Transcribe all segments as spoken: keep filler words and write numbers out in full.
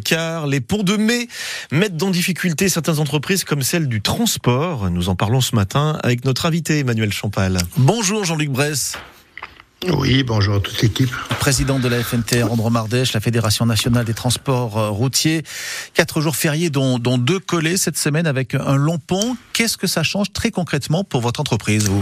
car les ponts de mai mettent en difficulté certaines entreprises comme celle du transport. Nous en parlons ce matin avec notre invité Emmanuel Champal. Bonjour Jean-Luc Bresse. Oui, bonjour à toute l'équipe. Président de la F N T R Andromardèche, la Fédération nationale des transports routiers. Quatre jours fériés dont, dont deux collés cette semaine avec un long pont. Qu'est-ce que ça change très concrètement pour votre entreprise, vous ?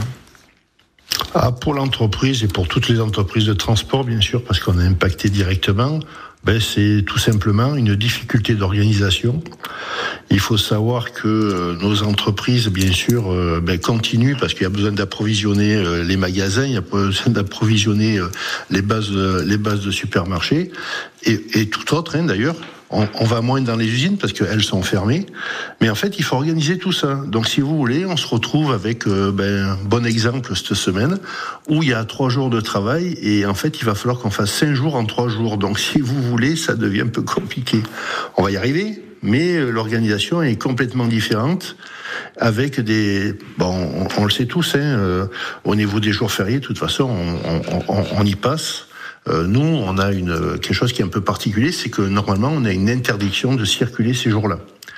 Ah, pour l'entreprise et pour toutes les entreprises de transport, bien sûr, parce qu'on est impacté directement, ben, c'est tout simplement une difficulté d'organisation. Il faut savoir que euh, nos entreprises, bien sûr, euh, ben, continuent parce qu'il y a besoin d'approvisionner euh, les magasins, il y a besoin d'approvisionner euh, les bases, euh, les bases de supermarchés et, et tout autre, hein, d'ailleurs. On, on va moins dans les usines parce qu'elles sont fermées. Mais en fait, il faut organiser tout ça. Donc, si vous voulez, on se retrouve avec euh, ben, un bon exemple cette semaine où il y a trois jours de travail et en fait, il va falloir qu'on fasse cinq jours en trois jours. Donc, si vous voulez, ça devient un peu compliqué. On va y arriver, mais l'organisation est complètement différente avec des... Bon, on, on le sait tous, hein, euh, au niveau des jours fériés, de toute façon, on, on, on, on y passe. Euh, nous, on a une quelque chose qui est un peu particulier, c'est que normalement, on a une interdiction de circuler ces jours-là.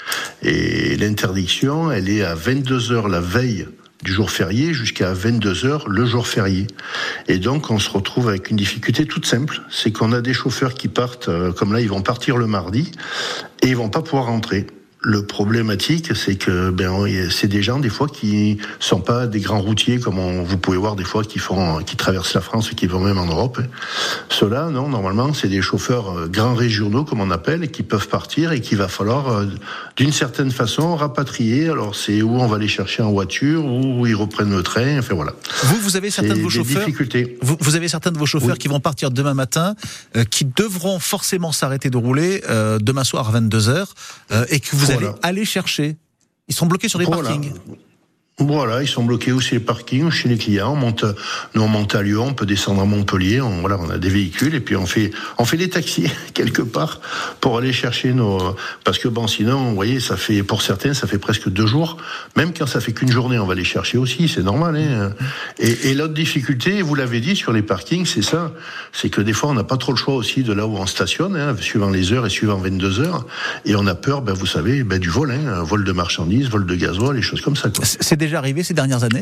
Et l'interdiction, elle est à vingt-deux heures la veille du jour férié jusqu'à vingt-deux heures le jour férié. Et donc, on se retrouve avec une difficulté toute simple, c'est qu'on a des chauffeurs qui partent, euh, comme là, ils vont partir le mardi, et ils vont pas pouvoir rentrer. Le problématique, c'est que ben c'est des gens des fois qui sont pas des grands routiers comme on, vous pouvez voir des fois qui font, qui traversent la France et qui vont même en Europe. Ceux-là, non, normalement, c'est des chauffeurs grands régionaux comme on appelle et qui peuvent partir et qu'il va falloir d'une certaine façon rapatrier. Alors c'est où on va les chercher en voiture, où ils reprennent le train. Enfin voilà. Vous, vous avez certains c'est de vos chauffeurs. Difficultés. Vous, vous avez certains de vos chauffeurs oui. qui vont partir demain matin, euh, qui devront forcément s'arrêter de rouler euh, demain soir à vingt-deux heures euh, et que vous Voilà. allez aller chercher. Ils sont bloqués sur les Voilà. parkings. Voilà, ils sont bloqués ou chez les parkings ou chez les clients. On monte, nous on monte à Lyon, on peut descendre à Montpellier. On, voilà, on a des véhicules et puis on fait, on fait des taxis quelque part pour aller chercher nos. Parce que bon, sinon, vous voyez, ça fait pour certains, ça fait presque deux jours. Même quand ça fait qu'une journée, on va les chercher aussi. C'est normal. Hein. Et, et l'autre difficulté, vous l'avez dit sur les parkings, c'est ça, c'est que des fois on n'a pas trop le choix aussi de là où on stationne, hein, suivant les heures et suivant vingt-deux heures. Et on a peur, ben vous savez, ben du vol, hein, vol de marchandises, vol de gasoil, les choses comme ça. Quoi. C'est déjà arrivé ces dernières années ?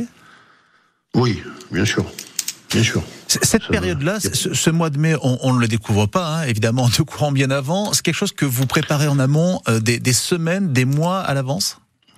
Oui, bien sûr. Bien sûr. Cette Ça période-là, ce, ce mois de mai, on ne le découvre pas, hein, évidemment, en te courant bien avant. C'est quelque chose que vous préparez en amont, euh, des, des semaines, des mois à l'avance ?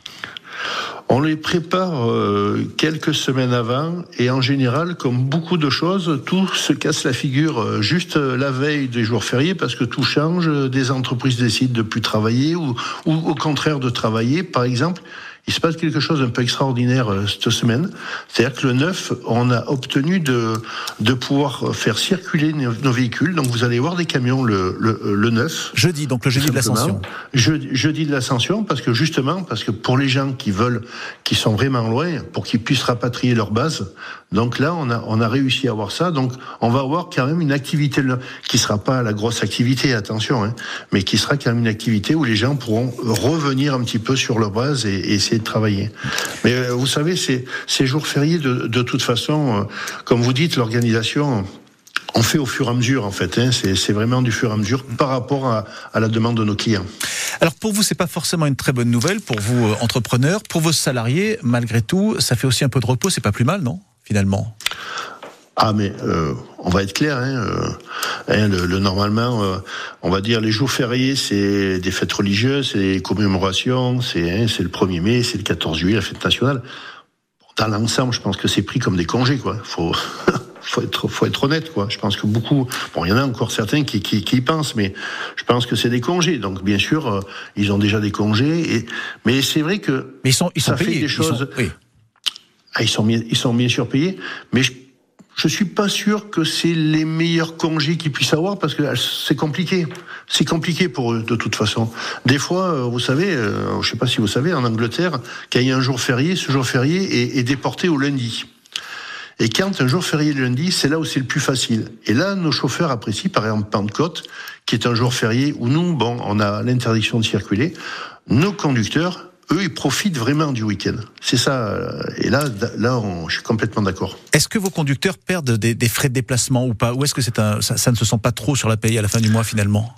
On les prépare euh, quelques semaines avant et en général, comme beaucoup de choses, tout se casse la figure euh, juste la veille des jours fériés parce que tout change. Des entreprises décident de plus travailler ou, ou au contraire de travailler. Par exemple, il se passe quelque chose d'un peu extraordinaire euh, cette semaine. C'est-à-dire que le neuf, on a obtenu de, de pouvoir faire circuler nos, nos véhicules. Donc vous allez voir des camions le, le, le neuf. Jeudi, donc le jeudi de l'Ascension. Jeudi, jeudi de l'Ascension, parce que justement, parce que pour les gens qui veulent, qui sont vraiment loin, pour qu'ils puissent rapatrier leur base, donc là, on a, on a réussi à avoir ça. Donc on va avoir quand même une activité qui sera pas la grosse activité, attention, hein, mais qui sera quand même une activité où les gens pourront revenir un petit peu sur leur base et, et essayer de travailler. Mais euh, vous savez, ces, ces jours fériés, de, de toute façon, euh, comme vous dites, l'organisation, on fait au fur et à mesure, en fait. Hein, c'est, c'est vraiment du fur et à mesure par rapport à, à la demande de nos clients. Alors pour vous, c'est pas forcément une très bonne nouvelle, pour vous, euh, entrepreneurs. Pour vos salariés, malgré tout, ça fait aussi un peu de repos, c'est pas plus mal, non, finalement ? Ah mais euh, on va être clair, hein, euh, hein, le, le normalement, euh, on va dire les jours fériés, c'est des fêtes religieuses, c'est des commémorations, c'est hein, c'est le premier mai, c'est le quatorze juillet, la fête nationale. Dans l'ensemble, je pense que c'est pris comme des congés, quoi. Faut faut être faut être honnête, quoi. Je pense que beaucoup, bon, il y en a encore certains qui qui, qui y pensent, mais je pense que c'est des congés. Donc bien sûr, euh, ils ont déjà des congés, et mais c'est vrai que mais ils sont ils sont ça payés, fait des ils choses. sont, oui. Ah, ils sont bien, ils sont bien sûr payés, mais je Je suis pas sûr que c'est les meilleurs congés qu'ils puissent avoir parce que c'est compliqué. C'est compliqué pour eux, de toute façon. Des fois, vous savez, euh, je sais pas si vous savez, en Angleterre, quand il y a un jour férié, ce jour férié est, est déporté au lundi. Et quand un jour férié le lundi, c'est là où c'est le plus facile. Et là, nos chauffeurs apprécient, par exemple, Pentecôte, qui est un jour férié où nous, bon, on a l'interdiction de circuler. Nos conducteurs, eux, ils profitent vraiment du week-end. C'est ça. Et là, là, on, je suis complètement d'accord. Est-ce que vos conducteurs perdent des, des frais de déplacement ou pas ? Ou est-ce que c'est un, ça, ça ne se sent pas trop sur la paye à la fin du mois, finalement ?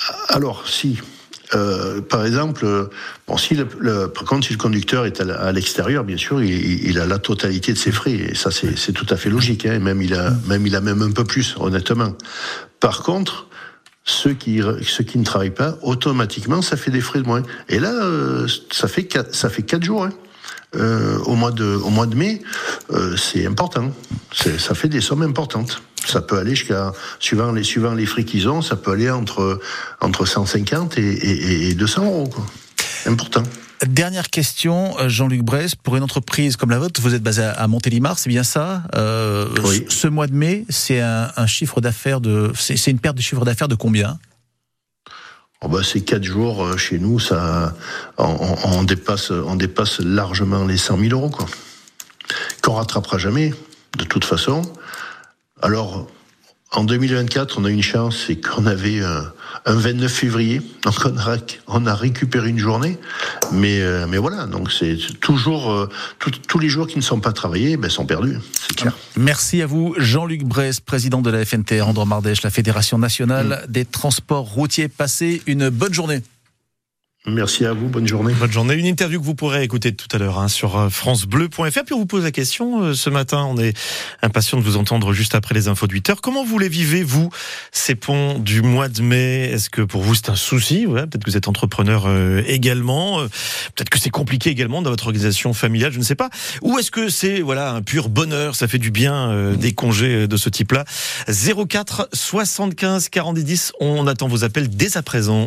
Alors, si. Euh, par exemple, bon, si le, le, par contre, si le conducteur est à l'extérieur, bien sûr, il, il a la totalité de ses frais. Et ça, c'est, c'est tout à fait logique. Hein. Même, il a, même, il a même un peu plus, honnêtement. Par contre, ceux qui, ceux qui ne travaillent pas, automatiquement, ça fait des frais de moins. Et là, euh, ça fait quatre, ça fait quatre jours. Hein. Euh, au mois de, au mois de mai, euh, c'est important. C'est, ça fait des sommes importantes. Ça peut aller jusqu'à, suivant les, suivant les frais qu'ils ont, ça peut aller entre, entre cent cinquante et, et, et deux cents euros, quoi. Important. Dernière question, Jean-Luc Bresse, pour une entreprise comme la vôtre, vous êtes basé à Montélimar, c'est bien ça? euh, Oui. Ce mois de mai, c'est un, un chiffre d'affaires de, c'est, c'est une perte de chiffre d'affaires de combien? Oh bah, ces quatre jours chez nous, ça, on, on, on dépasse, on dépasse largement les cent mille euros, quoi. Qu'on rattrapera jamais, de toute façon. Alors, en deux mille vingt-quatre, on a une chance, c'est qu'on avait euh, un vingt-neuf février, donc on a, on a récupéré une journée, mais, euh, mais voilà, donc c'est toujours, euh, tout, tous les jours qui ne sont pas travaillés, ben, sont perdus, c'est clair. Merci à vous, Jean-Luc Bresse, président de la F N T R Andromardèche, la Fédération Nationale mmh. des Transports Routiers. Passez une bonne journée. Merci à vous, bonne journée. Bonne journée. Une interview que vous pourrez écouter tout à l'heure hein, sur francebleu point f r. Puis on vous pose la question euh, ce matin, on est impatient de vous entendre juste après les infos de huit heures. Comment vous les vivez, vous, ces ponts du mois de mai? Est-ce que pour vous c'est un souci? Ouais, peut-être que vous êtes entrepreneur euh, également. Euh, peut-être que c'est compliqué également dans votre organisation familiale, je ne sais pas. Ou est-ce que c'est voilà un pur bonheur, ça fait du bien euh, des congés de ce type-là? zéro quatre soixante-quinze quarante dix, on attend vos appels dès à présent.